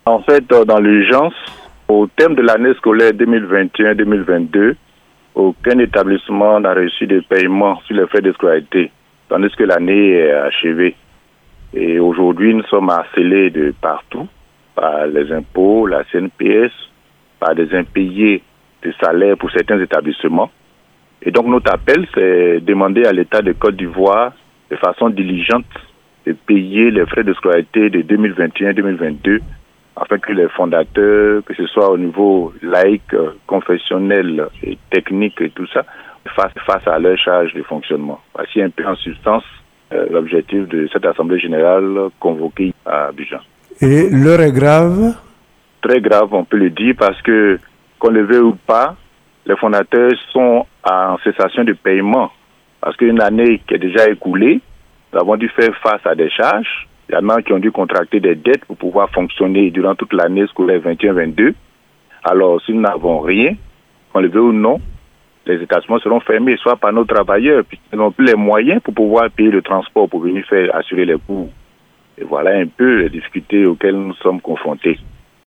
En fait, dans l'urgence, au terme de l'année scolaire 2021-2022, aucun établissement n'a reçu de paiement sur les frais de scolarité, tandis que l'année est achevée. Et aujourd'hui, nous sommes harcelés de partout, par les impôts, la CNPS, par des impayés de salaires pour certains établissements. Et donc, notre appel, c'est demander à l'État de Côte d'Ivoire, de façon diligente, de payer les frais de scolarité de 2021-2022, afin que les fondateurs, que ce soit au niveau laïque, confessionnel et technique et tout ça, fassent face à leur charge de fonctionnement. Voici un peu en substance l'objectif de cette Assemblée générale convoquée à Abidjan. Et l'heure est grave? Très grave, on peut le dire, parce que, qu'on le veuille ou pas, les fondateurs sont en cessation de paiement. Parce qu'une année qui est déjà écoulée, nous avons dû faire face à des charges. Il y en a qui ont dû contracter des dettes pour pouvoir fonctionner durant toute l'année scolaire 21-22. Alors, si nous n'avons rien, qu'on le veuille ou non, les établissements seront fermés, soit par nos travailleurs, puisqu'ils n'ont plus les moyens pour pouvoir payer le transport pour venir assurer les coûts. Et voilà un peu les difficultés auxquelles nous sommes confrontés.